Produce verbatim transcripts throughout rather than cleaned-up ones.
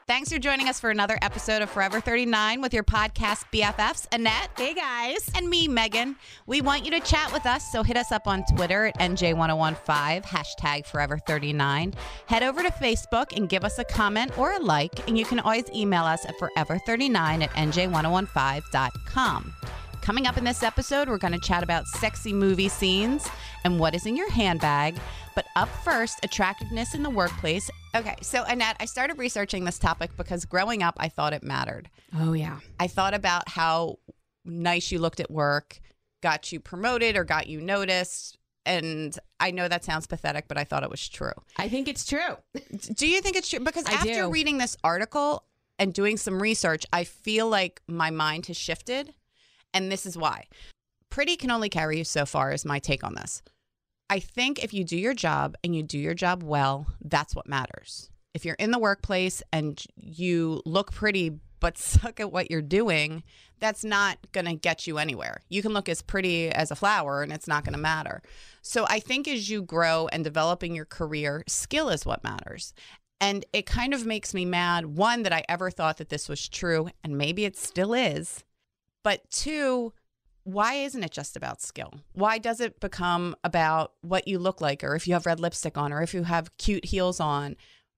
Thanks for joining us for another episode of Forever thirty-nine with your podcast B F Fs, Annette. Hey, guys. And me, Megan. We want you to chat with us, so hit us up on Twitter at N J one oh one five, hashtag Forever thirty-nine. Head over to Facebook and give us a comment or a like, and you can always email us at forever thirty-nine at N J one oh one five dot com. Coming up in this episode, we're going to chat about sexy movie scenes and what is in your handbag. But up first, attractiveness in the workplace. Okay, so Annette, I started researching this topic because growing up, I thought it mattered. Oh, yeah. I thought about how nice you looked at work, got you promoted or got you noticed. And I know that sounds pathetic, but I thought it was true. I think it's true. Do you think it's true? Because I after do. reading this article and doing some research, I feel like my mind has shifted. And this is why. Pretty can only carry you so far is my take on this. I think if you do your job and you do your job well, that's what matters. If you're in the workplace and you look pretty but suck at what you're doing, that's not going to get you anywhere. You can look as pretty as a flower and it's not going to matter. So I think as you grow and develop in your career, skill is what matters. And it kind of makes me mad, one, that I ever thought that this was true, and maybe it still is. But two, why isn't it just about skill? Why does it become about what you look like, or if you have red lipstick on, or if you have cute heels on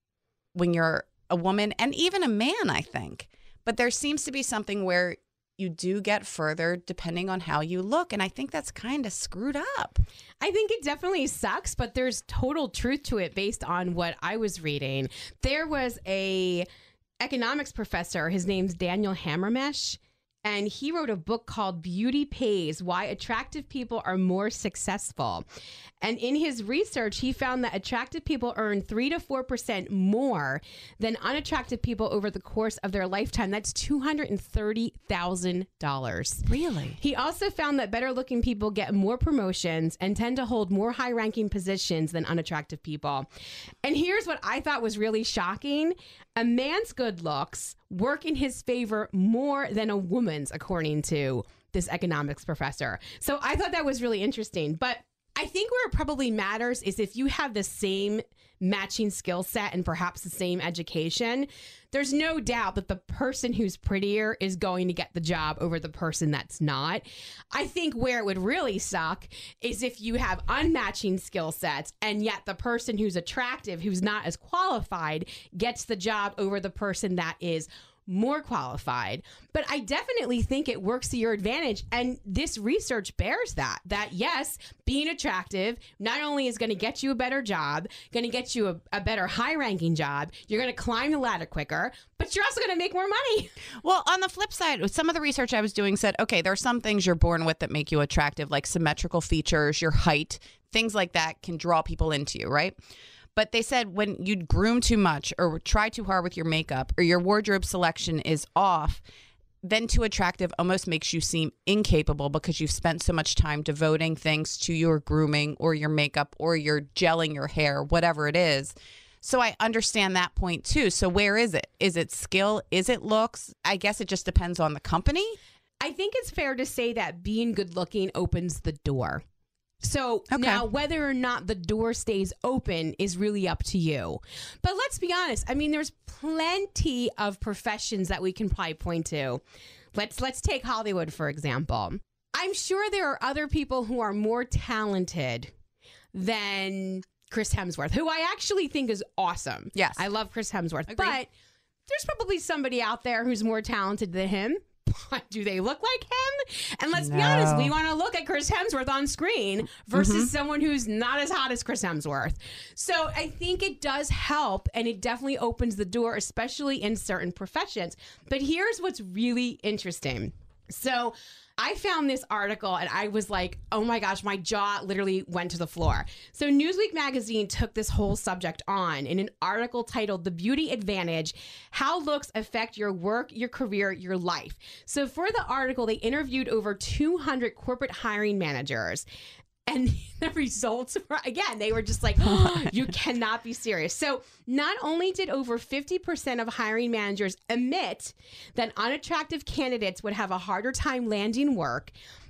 when you're a woman and even a man, I think. But there seems to be something where you do get further depending on how you look. And I think that's kind of screwed up. I think it definitely sucks, but there's total truth to it based on what I was reading. There was a economics professor, his name's Daniel Hammermesh, and he wrote a book called Beauty Pays, Why Attractive People Are More Successful. And in his research, he found that attractive people earn three to four percent more than unattractive people over the course of their lifetime. That's two hundred thirty thousand dollars. Really? He also found that better looking people get more promotions and tend to hold more high ranking positions than unattractive people. And here's what I thought was really shocking. A man's good looks work in his favor more than a woman's, according to this economics professor. So I thought that was really interesting. But I think where it probably matters is if you have the same matching skill set and perhaps the same education, there's no doubt that the person who's prettier is going to get the job over the person that's not. I think where it would really suck is if you have unmatching skill sets and yet the person who's attractive, who's not as qualified, gets the job over the person that is more qualified. But I definitely think it works to your advantage. And this research bears that, that yes, being attractive not only is going to get you a better job, going to get you a, a better high ranking job, you're going to climb the ladder quicker, but you're also going to make more money. Well, on the flip side, some of the research I was doing said, okay, there are some things you're born with that make you attractive, like symmetrical features, your height, things like that can draw people into you, right? But they said when you groom too much or try too hard with your makeup or your wardrobe selection is off, then too attractive almost makes you seem incapable because you've spent so much time devoting things to your grooming or your makeup or your gelling your hair, whatever it is. So I understand that point too. So where is it? Is it skill? Is it looks? I guess it just depends on the company. I think it's fair to say that being good looking opens the door. So okay. Now whether or not the door stays open is really up to you. But let's be honest. I mean, there's plenty of professions that we can probably point to. Let's let's take Hollywood, for example. I'm sure there are other people who are more talented than Chris Hemsworth, who I actually think is awesome. Yes. I love Chris Hemsworth. Agreed. But there's probably somebody out there who's more talented than him. Do they look like him? And let's no. be honest, we want to look at Chris Hemsworth on screen versus mm-hmm. someone who's not as hot as Chris Hemsworth. So I think it does help, and it definitely opens the door, especially in certain professions. But here's what's really interesting. So I found this article and I was like, oh my gosh, my jaw literally went to the floor. So Newsweek magazine took this whole subject on in an article titled The Beauty Advantage, How Looks Affect Your Work, Your Career, Your Life. So for the article, they interviewed over two hundred corporate hiring managers. And the results were, again, they were just like, oh, you cannot be serious. So not only did over fifty percent of hiring managers admit that unattractive candidates would have a harder time landing work,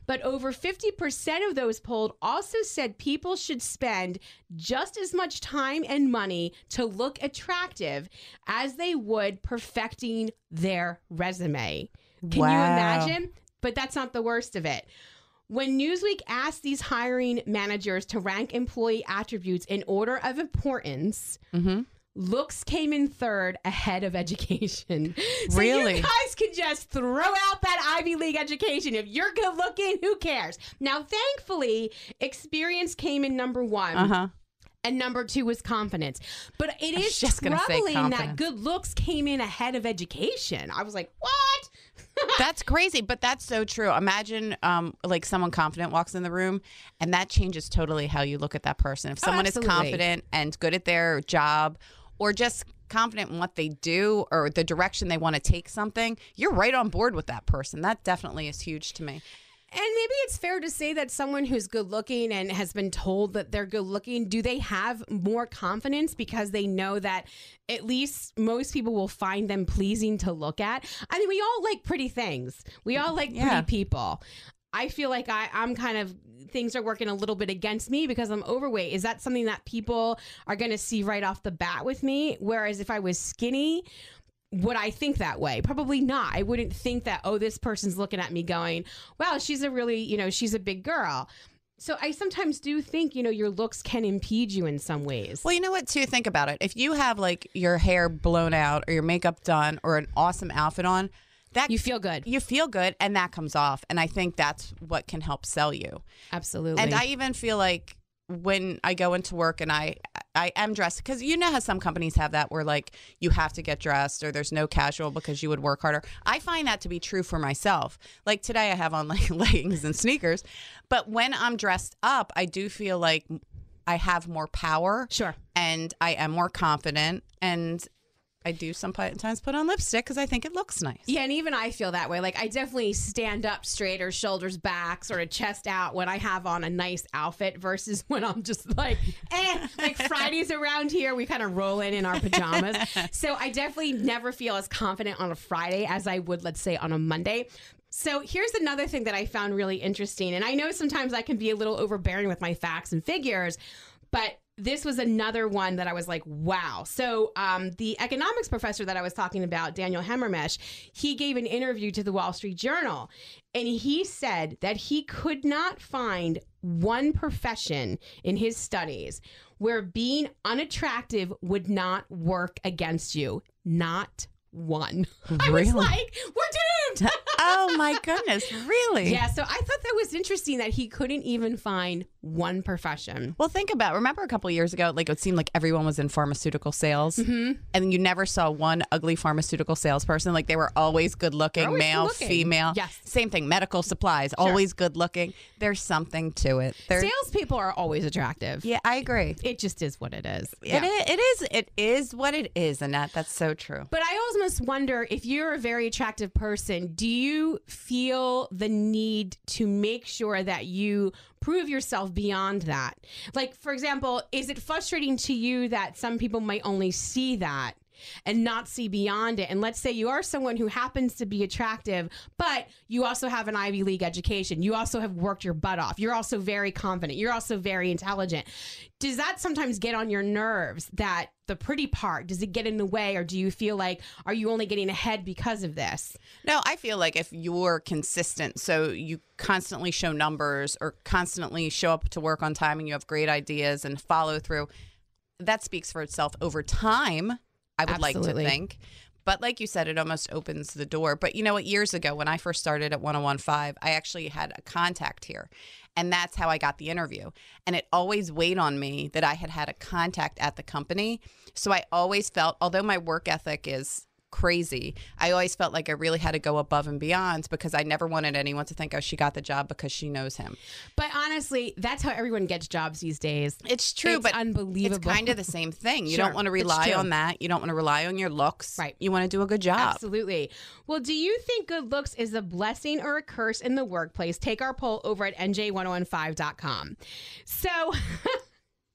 But over fifty percent of those polled also said people should spend just as much time and money to look attractive as they would perfecting their resume. Can Wow. you imagine? But that's not the worst of it. When Newsweek asked these hiring managers to rank employee attributes in order of importance, Mm-hmm. looks came in third ahead of education. So Really? you guys can just throw out that Ivy League education. If you're good looking, who cares? Now, thankfully, experience came in number one. Uh-huh. And number two was confidence. But it I was is just gonna say troubling that confidence. good looks came in ahead of education. I was like, what? That's crazy, but that's so true. Imagine um, like someone confident walks in the room and that changes totally how you look at that person. If Oh, someone is absolutely. confident and good at their job or just confident in what they do or the direction they want to take something, you're right on board with that person. That definitely is huge to me. And maybe it's fair to say that someone who's good looking and has been told that they're good looking, do they have more confidence because they know that at least most people will find them pleasing to look at? I mean, we all like pretty things. We all like Yeah. pretty people. I feel like I, I'm kind of, things are working a little bit against me because I'm overweight. Is that something that people are going to see right off the bat with me? Whereas if I was skinny, would I think that way? Probably not. I wouldn't think that, oh, this person's looking at me going, wow, she's a really, you know, she's a big girl. So I sometimes do think, you know, your looks can impede you in some ways. Well, you know what, too? Think about it. If you have like your hair blown out or your makeup done or an awesome outfit on, that You feel good. You feel good and that comes off. And I think that's what can help sell you. Absolutely. And I even feel like when I go into work and I I am dressed, because you know how some companies have that where like you have to get dressed or there's no casual because you would work harder. I find that to be true for myself. Like today I have on like leggings and sneakers, but when I'm dressed up, I do feel like I have more power. Sure. And I am more confident, and I do sometimes put on lipstick because I think it looks nice. Yeah, and even I feel that way. Like I definitely stand up straighter, shoulders back, sort of chest out when I have on a nice outfit versus when I'm just like, eh, like Fridays around here, we kind of roll in in our pajamas. So I definitely never feel as confident on a Friday as I would, let's say, on a Monday. So here's another thing that I found really interesting. And I know sometimes I can be a little overbearing with my facts and figures, but this was another one that I was like, wow. So um, the economics professor that I was talking about, Daniel Hammermesh, he gave an interview to the Wall Street Journal. And he said that he could not find one profession in his studies where being unattractive would not work against you. Not one. I was Really? like, we're doomed. Oh my goodness, really? Yeah, so I thought that was interesting that he couldn't even find one profession. Well, think about, remember a couple of years ago, like it seemed like everyone was in pharmaceutical sales, Mm-hmm. and you never saw one ugly pharmaceutical salesperson. Like they were always good looking, Always male, good-looking. female. Yes. Same thing, medical supplies, always good looking. There's something to it. There, Salespeople are always attractive. yeah, I agree. It just is what it is. It, is, it is. It is what it is, Annette. That's so true. But I almost wonder, if you're a very attractive person, do you feel the need to make sure that you prove yourself beyond that? Like, for example, is it frustrating to you that some people might only see that and not see beyond it? And let's say you are someone who happens to be attractive, but you also have an Ivy League education. You also have worked your butt off. You're also very confident. You're also very intelligent. Does that sometimes get on your nerves, that the pretty part, does it get in the way? Or do you feel like, are you only getting ahead because of this? No, I feel like if you're consistent, so you constantly show numbers or constantly show up to work on time and you have great ideas and follow through, that speaks for itself over time, I would Absolutely. like to think. But like you said, it almost opens the door. But you know what? Years ago, when I first started at one oh one point five, I actually had a contact here. And that's how I got the interview. And it always weighed on me that I had had a contact at the company. So I always felt, although my work ethic is crazy, I always felt like I really had to go above and beyond, because I never wanted anyone to think, oh, she got the job because she knows him. But honestly, that's how everyone gets jobs these days. It's true, It's but unbelievable. it's kind of the same thing. You Sure, don't want to it's rely true. on that. You don't want to rely on your looks. Right. You want to do a good job. Absolutely. Well, do you think good looks is a blessing or a curse in the workplace? Take our poll over at N J ten fifteen dot com. So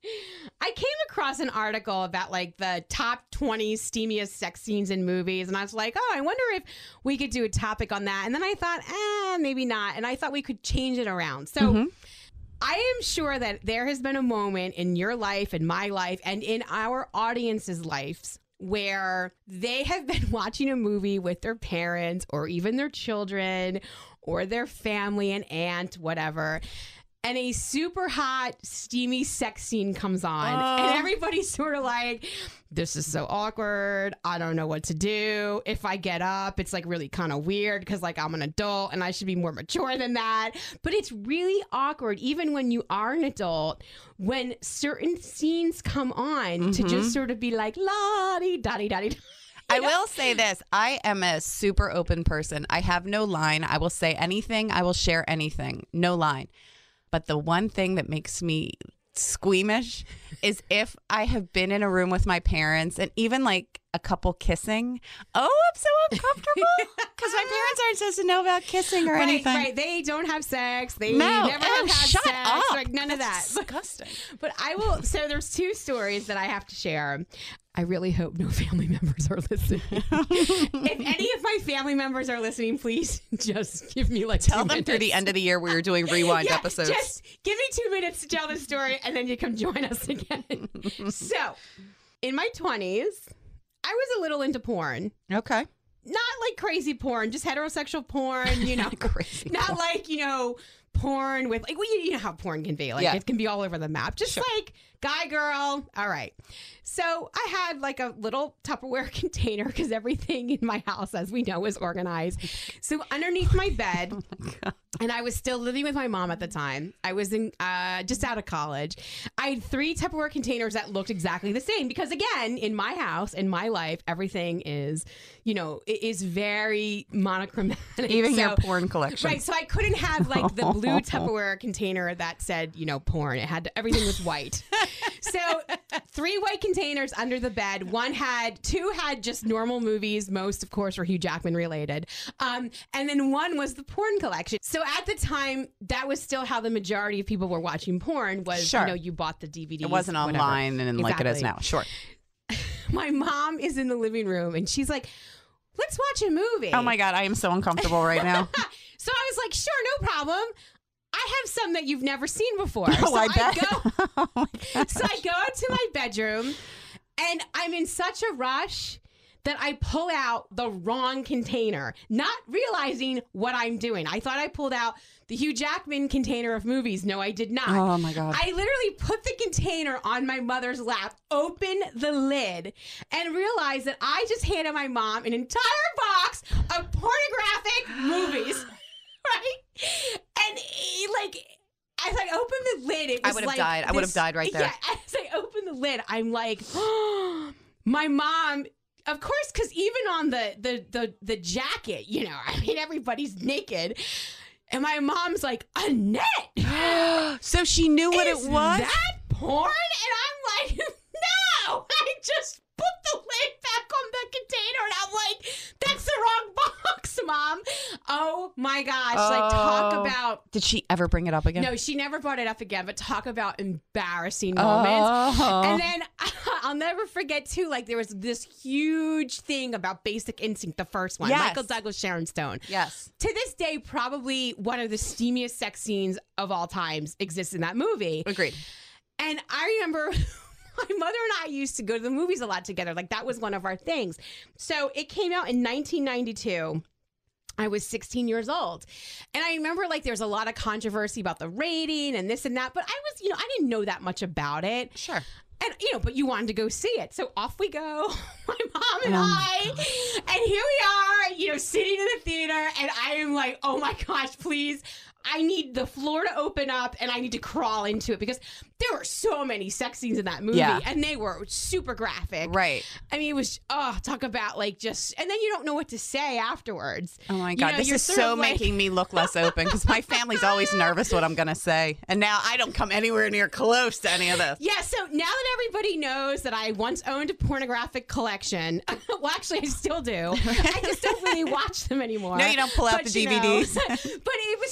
I came across an article about like the top twenty steamiest sex scenes in movies. And I was like, oh, I wonder if we could do a topic on that. And then I thought, eh, maybe not. And I thought we could change it around. So mm-hmm. I am sure that there has been a moment in your life, in my life, and in our audience's lives where they have been watching a movie with their parents or even their children or their family, an aunt, whatever. And a super hot, steamy sex scene comes on. Uh. And everybody's sort of like, this is so awkward. I don't know what to do. If I get up, it's like really kind of weird because like I'm an adult and I should be more mature than that. But it's really awkward, even when you are an adult, when certain scenes come on mm-hmm. to just sort of be like, la-di-da-di-da-di. I will say this. I am a super open person. I have no line. I will say anything. I will share anything. No line. But the one thing that makes me squeamish is if I have been in a room with my parents and even like a couple kissing. Oh, I'm so uncomfortable because my parents aren't supposed to know about kissing or right, anything. Right, they don't have sex. They no, never ew, have had shut sex. Up. Like none of that. Disgusting. But, but I will. So there's two stories that I have to share. I really hope no family members are listening. If any of my family members are listening, please just give me like tell two them minutes. Through the end of the year we were doing rewind yeah, episodes. Just give me two minutes to tell the story, and then you come join us again. So, in my twenties, I was a little into porn. Okay. Not like crazy porn, just heterosexual porn. You know, crazy. Not porn. like you know. Porn with like well you, you know how porn can be like yeah. It can be all over the map, just sure. like guy girl. All right, so I had like a little Tupperware container because everything in my house, as we know, is organized. So underneath my bed, oh my and I was still living with my mom at the time. I was in uh, just out of college. I had three Tupperware containers that looked exactly the same because again, in my house, in my life, everything is you know it is very monochromatic. Even so, your porn collection, right? So I couldn't have like the blue Tupperware container that said, you know, porn. It had to, everything was white. So three white containers under the bed. One had, two had just normal movies. Most, of course, were Hugh Jackman related. Um, and then one was the porn collection. So at the time, that was still how the majority of people were watching porn was, sure. you know, you bought the D V Ds. It wasn't whatever. online and exactly. like it is now. Sure. My mom is in the living room and she's like, let's watch a movie. Oh my God, I am so uncomfortable right now. So I was like, sure, no problem. I have some that you've never seen before. Oh, so I bet. Go, oh so I go into my bedroom and I'm in such a rush that I pull out the wrong container, not realizing what I'm doing. I thought I pulled out the Hugh Jackman container of movies. No, I did not. Oh my God. I literally put the container on my mother's lap, open the lid, and realized that I just handed my mom an entire box of pornographic movies. Right? And like, as I opened the lid, it was I would have like died. I would have died right there. Yeah, as I opened the lid, I'm like, oh, my mom, of course, because even on the, the, the, the jacket, you know, I mean, everybody's naked. And my mom's like, Annette. So she knew what is it was? that porn? And I'm like, no, I just put the lid back on the container. And I'm like, that's the wrong box, Mom. Oh my gosh. Oh. Like, talk about. Did she ever bring it up again? No, she never brought it up again, but talk about embarrassing moments. Oh. And then I'll never forget, too, like, there was this huge thing about Basic Instinct, the first one. Yes. Michael Douglas, Sharon Stone. Yes. To this day, probably one of the steamiest sex scenes of all times exists in that movie. Agreed. And I remember my mother and I used to go to the movies a lot together. Like, that was one of our things. So it came out in nineteen ninety-two. I was sixteen years old. And I remember, like, there was a lot of controversy about the rating and this and that. But I was, you know, I didn't know that much about it. Sure. And, you know, but you wanted to go see it. So off we go, my mom and Oh I. And here we are, you know, sitting in the theater. And I am like, oh, my gosh, please. I need the floor to open up and I need to crawl into it because there were so many sex scenes in that movie Yeah. and they were super graphic. Right. I mean, it was, oh, talk about like just, and then you don't know what to say afterwards. Oh my You God. know, this you're is sort so of like- making me look less open because my family's always nervous what I'm going to say. And now I don't come anywhere near close to any of this. Yeah, so now that everybody knows that I once owned a pornographic collection, well, actually, I still do. I just don't really watch them anymore. No, you don't pull out But, the you D V Ds. know, but it was so funny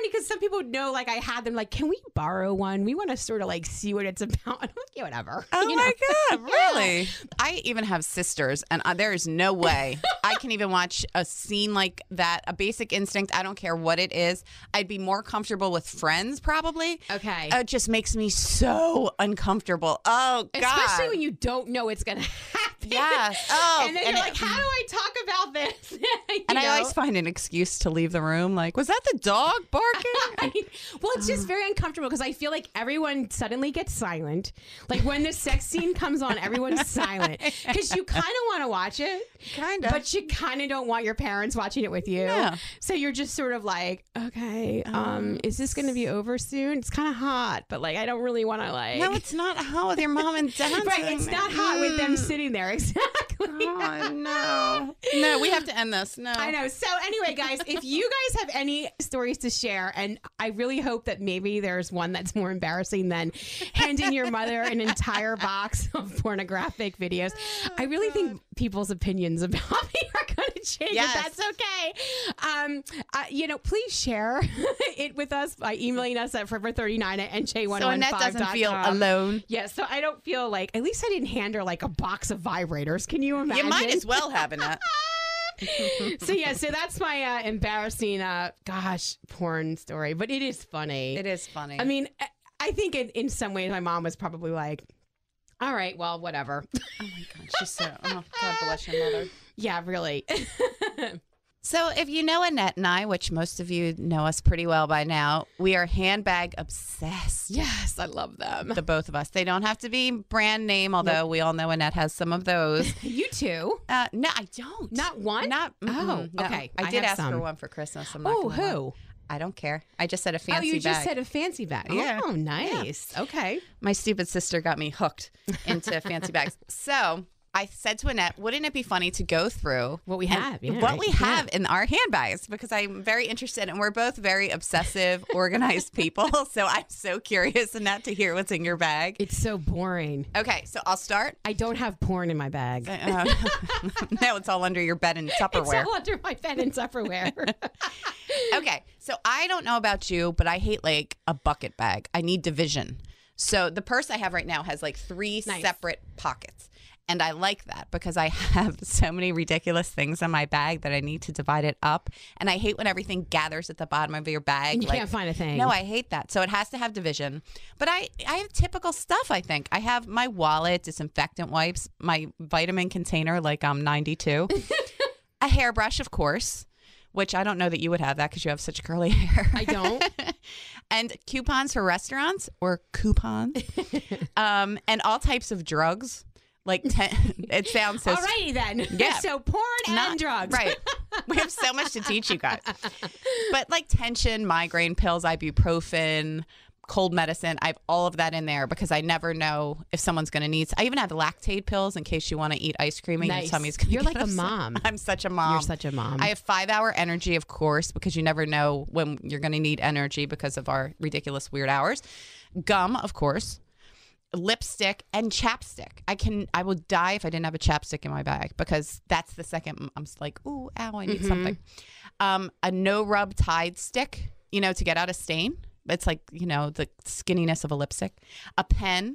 because some people know, like, I had them, like, can we borrow one? We want to sort of, like, see what it's about. I'm like, yeah, whatever. Oh, you my know? God. Really? I even have sisters, and uh, there is no way I can even watch a scene like that. A Basic Instinct, I don't care what it is. I'd be more comfortable with Friends, probably. Okay. It just makes me so uncomfortable. Oh, God. Especially when you don't know it's going to happen. Yes. Oh. And then and you're it- like, how do I talk about this? You And I know? always find an excuse to leave the room. Like, was that the dog barking? Well, it's just very uncomfortable because I feel like everyone suddenly gets silent. Like when the sex scene comes on, everyone's silent because you kind of want to watch it, Kind of. but you kind of don't want your parents watching it with you. Yeah. So you're just sort of like, okay, um, is this going to be over soon? It's kind of hot, but like I don't really want to like. No, it's not hot with your mom and dad. Right, it's not hot with them sitting there. Exactly. Oh, no. No, we have to end this. No. I know. So anyway, guys, if you guys have any stories to share, and I really hope that maybe there's one that's more embarrassing than handing your mother an entire box of pornographic videos. I really think people's opinions about me are going to change. Yes. If that's okay. Um, uh, you know, please share it with us by emailing us at forever thirty-nine at n j one So one five Annette dot com. doesn't feel alone. Yeah, so I don't feel like, at least I didn't hand her like a box of vibrators. Can you imagine? You might as well have Annette. So yeah, so that's my uh, embarrassing, uh, gosh, porn story. But it is funny. It is funny. I mean, I- I think in, in some ways my mom was probably like, all right, well, whatever. Oh my God, she's so. Oh, God bless your mother. Yeah, really. So, if you know Annette and I, which most of you know us pretty well by now, we are handbag obsessed. Yes, I love them. The both of us. They don't have to be brand name, although we all know Annette has some of those. You too? Uh, no, I don't. Not one? Not. Oh, mm-mm, no. okay. I I did have ask some. for one for Christmas. I'm not Oh, gonna lie. who? I don't care. I just said a fancy Oh, you bag. just said a fancy bag. Yeah. Oh, nice. Okay. My stupid sister got me hooked into fancy bags. So I said to Annette, wouldn't it be funny to go through What we and- have, yeah, what right, we yeah. have in our handbags? Because I'm very interested, and we're both very obsessive, organized people. So I'm so curious, Annette, to hear what's in your bag. It's so boring. Okay, so I'll start. I don't have porn in my bag. Uh, no, it's all under your bed and It's Tupperware. all under my bed in Tupperware. Okay, so I don't know about you, but I hate like a bucket bag. I need division. So the purse I have right now has like three Nice. separate pockets. And I like that because I have so many ridiculous things in my bag that I need to divide it up. And I hate when everything gathers at the bottom of your bag. You can't find a thing. No, I hate that. So it has to have division. But I, I have typical stuff, I think. I have my wallet, disinfectant wipes, my vitamin container like I'm ninety-two, a hairbrush, of course, which I don't know that you would have that because you have such curly hair. I don't. And coupons for restaurants or coupons. um, and all types of drugs. Like, ten, it sounds so... Alrighty then. Yeah. So porn and Not- drugs. Right. We have so much to teach you guys. But like tension, migraine pills, ibuprofen, cold medicine, I have all of that in there because I never know if someone's going to need... I even have Lactaid pills in case you want to eat ice cream and Nice. your tummy's going to You're like a mom. I'm such a mom. You're such a mom. I have five-hour energy, of course, because you never know when you're going to need energy because of our ridiculous weird hours. Gum, of course. Lipstick and chapstick. I can. I would die if I didn't have a chapstick in my bag because that's the second I'm just like, ooh, ow, I need Mhm. something. Um, a no rub Tide stick, you know, to get out a stain. It's like, you know, the skinniness of a lipstick. A pen.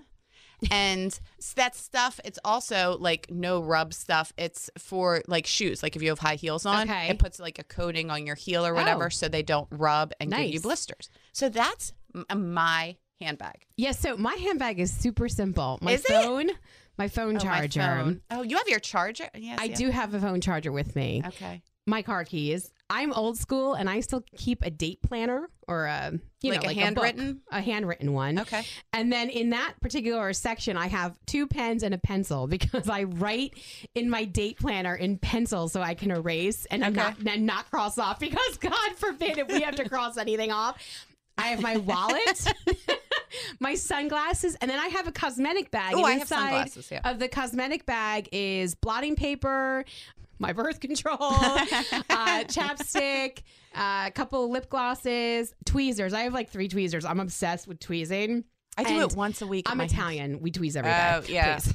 And that stuff, it's also like no rub stuff. It's for like shoes. Like if you have high heels on, Okay. it puts like a coating on your heel or whatever Oh. so they don't rub and give you Nice. blisters. So that's m- my handbag. Yeah, so my handbag is super simple. My Is it? phone, my phone Oh, my charger. phone. Oh, you have your charger? Yes, I yes. do have a phone charger with me. Okay. My car keys. I'm old school and I still keep a date planner or a you Like know a like handwritten? a, book, a handwritten one. Okay. And then in that particular section, I have two pens and a pencil because I write in my date planner in pencil so I can erase and Okay. not and not cross off because God forbid if we have to cross anything off. I have my wallet, my sunglasses, and then I have a cosmetic bag. Ooh, and I have inside sunglasses, yeah. of the cosmetic bag is blotting paper, my birth control, uh, chapstick, uh, a couple of lip glosses, tweezers. I have like three tweezers. I'm obsessed with tweezing. I do And it once a week. at I'm my house. Italian. We tweeze every day. Oh, yeah. please.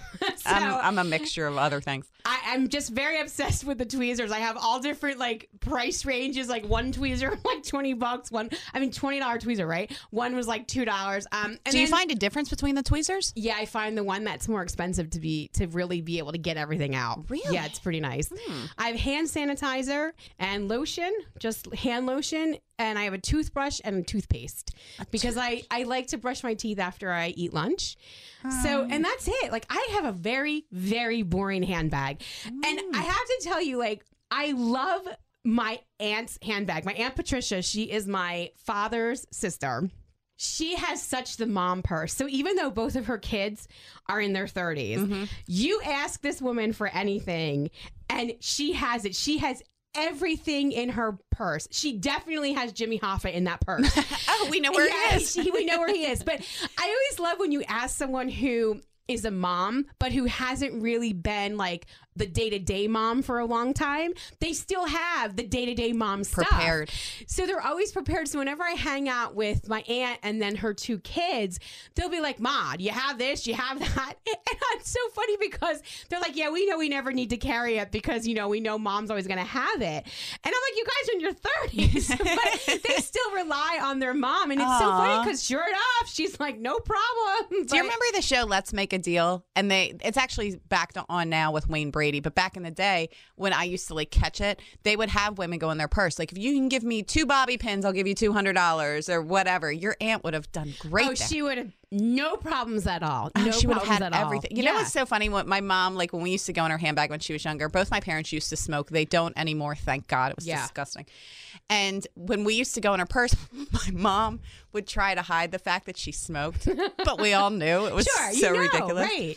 I'm, I'm a mixture of other things. I, I'm just very obsessed with the tweezers. I have all different like price ranges. Like one tweezer, like twenty bucks. One, I mean, twenty dollar tweezer, right? One was like two dollars. Um, and Do you then, find a difference between the tweezers? Yeah, I find the one that's more expensive to be to really be able to get everything out. Really? Yeah, it's pretty nice. Hmm. I have hand sanitizer and lotion, just hand lotion, and I have a toothbrush and a toothpaste A because I I like to brush my teeth after I eat lunch. So, and that's it. Like, I have a very, very boring handbag. Mm. And I have to tell you, like, I love my aunt's handbag. My Aunt Patricia, she is my father's sister. She has such the mom purse. So even though both of her kids are in their thirties, mm-hmm. you ask this woman for anything and she has it. She has everything in her purse. She definitely has Jimmy Hoffa in that purse. Oh, we know where yeah, he is. She, we know where he is. But I always love when you ask someone who is a mom, but who hasn't really been like the day-to-day mom for a long time. They still have the day-to-day mom stuff. Prepared. So they're always prepared. So whenever I hang out with my aunt and then her two kids, they'll be like, Ma, do you have this? Do you have that? And it's so funny because they're like, yeah, we know we never need to carry it because, you know, we know mom's always going to have it. And I'm like, you guys are in your thirties. But they still rely on their mom. And it's Aww. so funny because sure enough, she's like, no problem. Do you remember the show Let's Make a Deal? And they it's actually back on now with Wayne Brady. But back in the day when I used to like catch it, they would have women go in their purse. Like, if you can give me two bobby pins, I'll give you two hundred dollars or whatever. Your aunt would have done great. Oh, there. she would have no problems at all. Oh, no she would have problems had at everything. all. You yeah. know what's so funny? What my mom, like when we used to go in her handbag when she was younger, both my parents used to smoke. They don't anymore, thank God. It was yeah. disgusting. And when we used to go in her purse, my mom would try to hide the fact that she smoked, but we all knew it was sure, so you know, ridiculous. Right.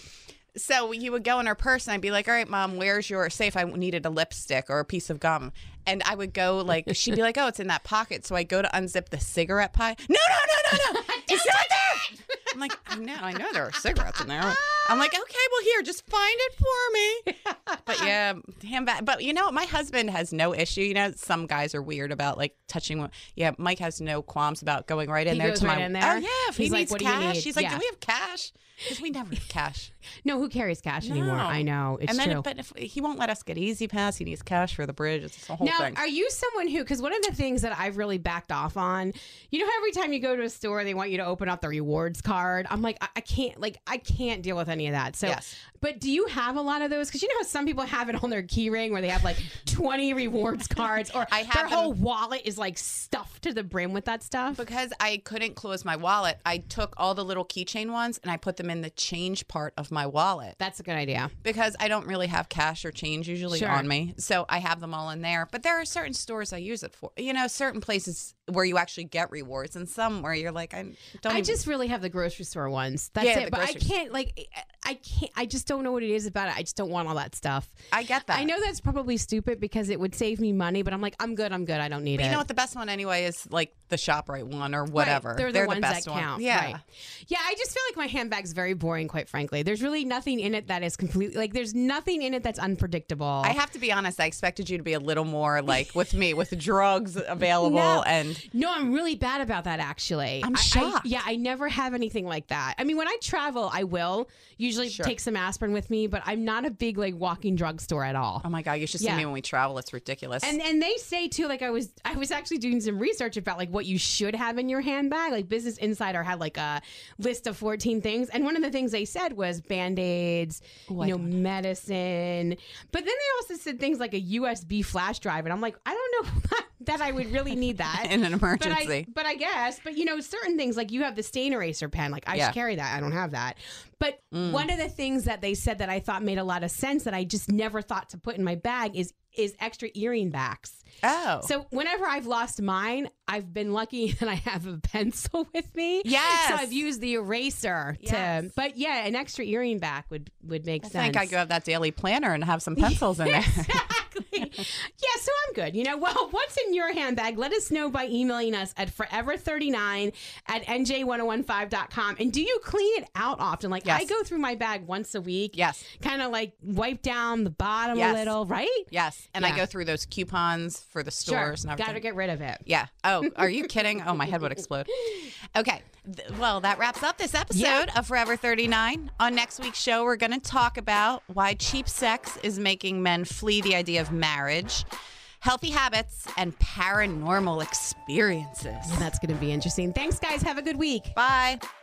So you would go in her purse and I'd be like, all right, Mom, where's your, say if I needed a lipstick or a piece of gum. And I would go like, she'd be like, oh, it's in that pocket. So I go to unzip the cigarette pie. No, no, no, no, no. It's not there. I'm like, I know, I know there are cigarettes in there. I'm like, okay, well, here, just find it for me. But yeah, handbag. But you know, my husband has no issue. You know, some guys are weird about like touching. Yeah, Mike has no qualms about going right in he there goes to right my. in there. Oh yeah, if He's he like, needs what do you cash, need? he's like, yeah. do we have cash? Because we never have cash. No, who carries cash No. anymore? I know it's and then, true. But if he won't let us get Easy Pass, he needs cash for the bridge. It's a whole now, thing. are you someone who? Because one of the things that I've really backed off on, you know, how every time you go to a store, they want you to open up the rewards card. I'm like, I, I can't, like, I can't deal with any of that. So, yes. But do you have a lot of those? Because you know how some people have it on their key ring where they have like twenty rewards cards, or I have their them- whole wallet is like stuffed to the brim with that stuff. Because I couldn't close my wallet, I took all the little keychain ones and I put them in the change part of my wallet. That's a good idea. Because I don't really have cash or change usually Sure. on me. So I have them all in there. But there are certain stores I use it for. You know, certain places where you actually get rewards and some where you're like, I don't I even- just really have the grocery store ones. That's Yeah, it. the But I grocery- can't, like, I can't, I just don't know what it is about it. I just don't want all that stuff. I get that. I know that's probably stupid because it would save me money, but I'm like, I'm good, I'm good. I don't need But it. you know what? The best one anyway is like the ShopRite one or whatever. Right. They're the They're ones best that one. count. Yeah. Right. Yeah, I just feel like my handbag's very boring, quite frankly. There's really nothing in it that is completely, like, there's nothing in it that's unpredictable. I have to be honest. I expected you to be a little more like with me, with drugs available No. and. No, I'm really bad about that, actually. I'm I- I- shocked. yeah, I never have anything like that. I mean, when I travel, I will usually Sure. take some aspirin with me, but I'm not a big, like, walking drugstore at all. Oh my God! You should see Yeah. me when we travel. It's ridiculous. And and they say too, like I was I was actually doing some research about like what you should have in your handbag. Like Business Insider had like a list of fourteen things, and one of the things they said was Band-Aids, Ooh, I you know, don't. medicine. But then they also said things like a U S B flash drive, and I'm like, I don't know that I would really need that in an But emergency. I, but I guess, but you know, certain things like you have the stain eraser pen. Like I Yeah. should carry that. I don't have that. But one of the things that they said that I thought made a lot of sense that I just never thought to put in my bag is is extra earring backs. Oh. So whenever I've lost mine, I've been lucky that I have a pencil with me. Yes. So I've used the eraser to. Yes. But yeah, an extra earring back would would make I sense. think I could have that daily planner and have some pencils in there. Exactly. Yeah, so I'm good. You know, well, what's in your handbag? Let us know by emailing us at forever thirty-nine at N J ten fifteen dot com. And do you clean it out often? Like, Yes. I go through my bag once a week. Yes. Kind of like wipe down the bottom Yes. a little, right? Yes. And Yeah. I go through those coupons for the stores Sure. and everything. Got to get rid of it. Yeah. Oh, are you kidding? Oh, my head would explode. Okay. Th- Well, that wraps up this episode Yeah. of Forever thirty-nine. On next week's show, we're going to talk about why cheap sex is making men flee the idea of marriage, healthy habits, and paranormal experiences. That's going to be interesting. Thanks, guys. Have a good week. Bye.